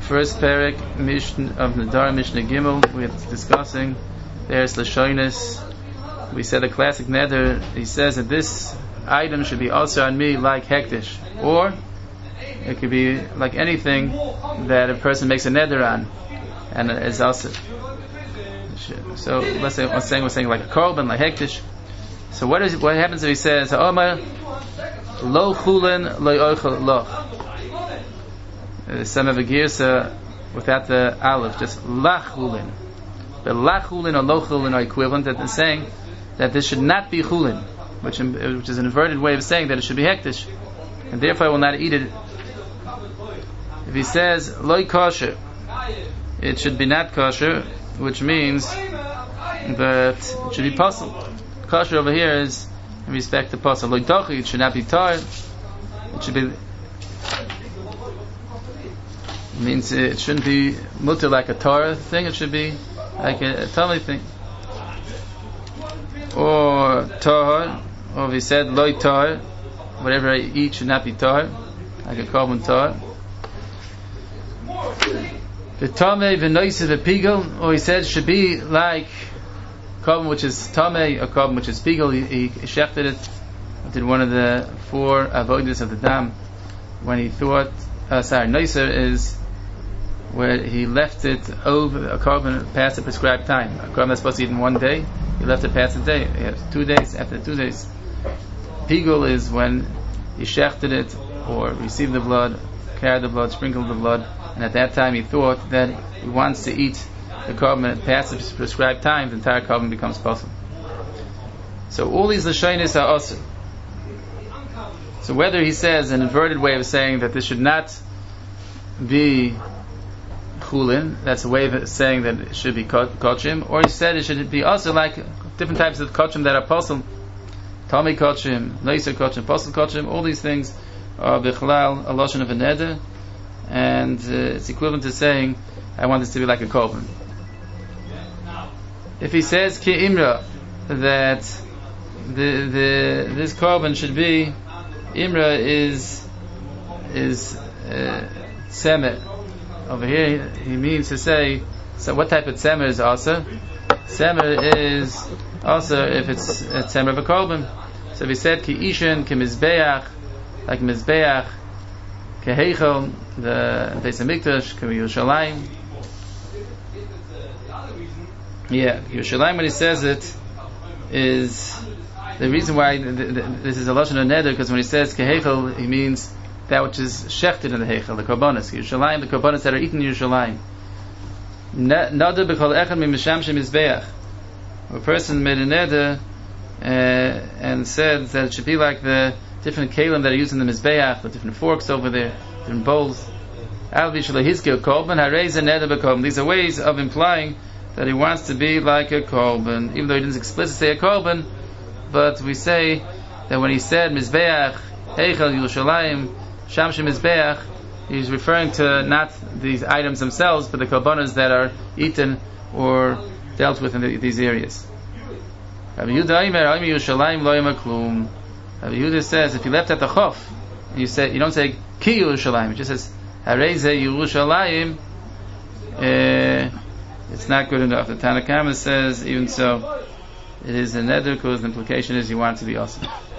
first parak of Nadar Mishnah Gimel. We're discussing there's Lashonis. We said a classic neder. He says that this item should be also on me like hektish, or it could be like anything that a person makes a neder on, and it's also. So let's say we're saying like a korban, like hektish. So what happens if he says Omar lo chulin lo oichel loch? Some of the girsa without the aleph, just lachulin. The lachulin or lo chulin are equivalent. That they're saying that this should not be chulin, which is an inverted way of saying that it should be hektish, and therefore I will not eat it. If he says loy kosher, it should be not kosher, which means that it should be puzzle. Kosher over here is in respect to puzzle. Loy dochi, it should not be tar. It should be. It means it shouldn't be mutter like a Torah thing. It should be like a Talmud thing. Or tahar, or if he said loy tahar, whatever I eat should not be tahar, like a korban tahar. The tamei v'noise v'pigel, or he said it should be like korban which is tamei, or korban which is pigel. He shechted it, did one of the 4 avodas of the dam when he thought. Noiser is where he left it over a korban past the prescribed time. A korban that's supposed to eat in 1 day, he left it past the day. He has 2 days. After 2 days, pigul is when he shechted it or received the blood, carried the blood, sprinkled the blood, and at that time he thought that he wants to eat the korban past the prescribed time. The entire korban becomes possible. So all these lashonis are also. So whether he says an inverted way of saying that this should not be chulin, that's a way of saying that it should be kochim, or he said it should be also like different types of kochim that are possible, tami kochim, noiser kochim, posel kochim. All these things are bichlal a lashon of a neder, and it's equivalent to saying I want this to be like a korban. If he says ki imra, that this korban should be imra is tzemer. Over here he means to say, so what type of tzemer is asa? Tzemer is also if it's a tzemer of a korban. So if he said ki ishin, ki mizbeach, like mizbeach, ki heichel, the Beis HaMikdash, ki Yerushalayim. Yeah, Yerushalayim, when he says it, is the reason why this is a lashon of neder, because when he says ki heichel, he means that which is shechted in the heichel, the korbanos, Yerushalayim, the korbanos that are eaten in Yerushalayim. Neder b'chol echad mimishamshem mizbeach. A person made a neder and said that it should be like the different kalim that are used in the mizbeach, the different forks over there, different bowls. These are ways of implying that he wants to be like a korban, even though he didn't explicitly say a korban. But we say that when he said mizbeach, heichel, Yerushalayim, shamshem mizbeach, he's referring to not these items themselves, but the korbanos that are eaten or dealt with in these areas. Rabbi Yehuda says, if you left at the chof, and you don't say ki Yerushalayim, it just says hareze Yerushalayim, it's not good enough. The Tanna Kama says, even so, it is a neder, because the implication is you want it to be awesome.